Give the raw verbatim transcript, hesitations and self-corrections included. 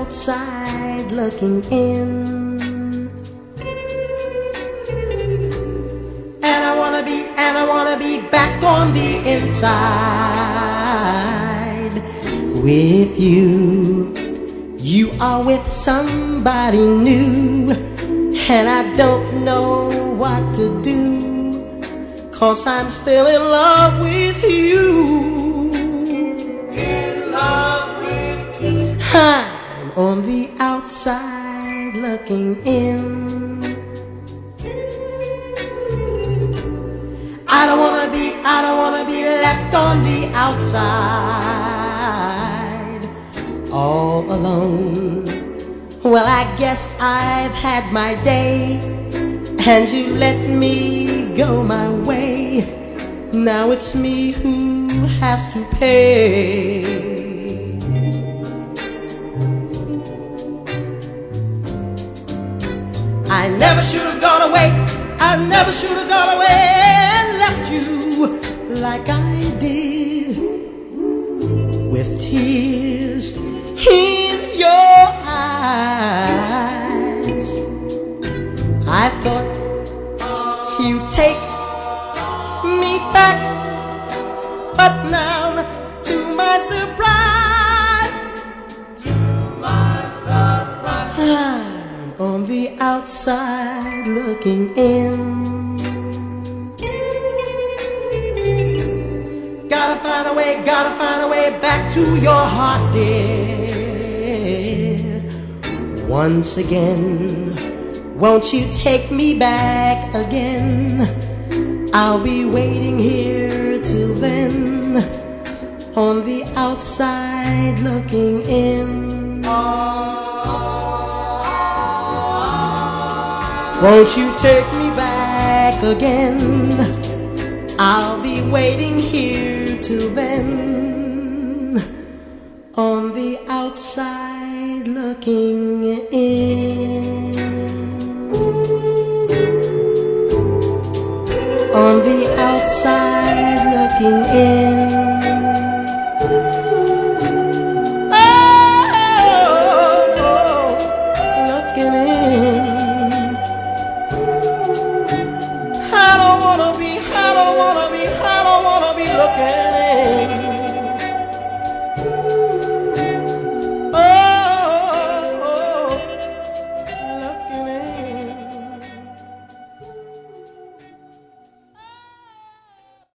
outside looking in. And I wanna be, and I wanna be back on the inside with you. You are with somebody new, and I don't know what to do, 'cause I'm still in love with you. In love with you. I'm on the outside looking in. I don't wanna be, I don't wanna be left on the outside all alone. Well, I guess I've had my day, and you let me go my way. Now it's me who has to pay. I never should have gone away, I never should have gone away and left you like I did, with tears in your eyes. I thought you'd take me back, but now, to my surprise, to my surprise, I'm on the outside looking in. Gotta find a way, gotta find a way back to your heart, dear. Once again, won't you take me back again? I'll be waiting here till then, on the outside looking in. Won't you take me back again? I'll be waiting here till then, on the outside looking in. On the outside looking in.